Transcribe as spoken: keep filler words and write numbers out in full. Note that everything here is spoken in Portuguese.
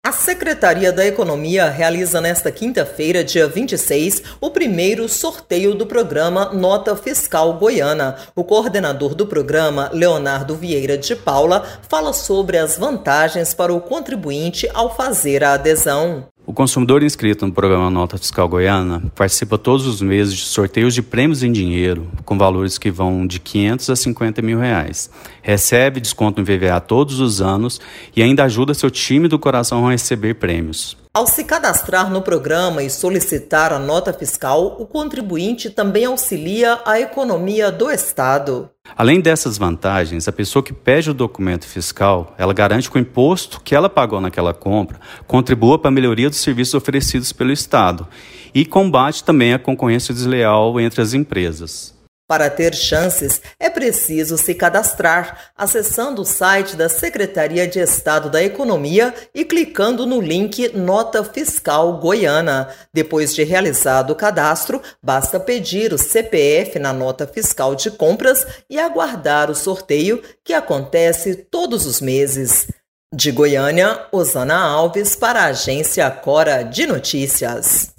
A Secretaria da Economia realiza nesta quinta-feira, dia vinte e seis, o primeiro sorteio do programa Nota Fiscal Goiana. O coordenador do programa, Leonardo Vieira de Paula, fala sobre as vantagens para o contribuinte ao fazer a adesão. O consumidor inscrito no programa Nota Fiscal Goiana participa todos os meses de sorteios de prêmios em dinheiro, com valores que vão de quinhentos a cinquenta mil reais. Recebe desconto no I P V A todos os anos e ainda ajuda seu time do coração a receber prêmios. Ao se cadastrar no programa e solicitar a nota fiscal, o contribuinte também auxilia a economia do Estado. Além dessas vantagens, a pessoa que pede o documento fiscal, ela garante que o imposto que ela pagou naquela compra contribua para a melhoria dos serviços oferecidos pelo Estado e combate também a concorrência desleal entre as empresas. Para ter chances, é preciso se cadastrar, acessando o site da Secretaria de Estado da Economia e clicando no link Nota Fiscal Goiana. Depois de realizado o cadastro, basta pedir o C P F na nota fiscal de compras e aguardar o sorteio, que acontece todos os meses. De Goiânia, Osana Alves para a Agência Cora de Notícias.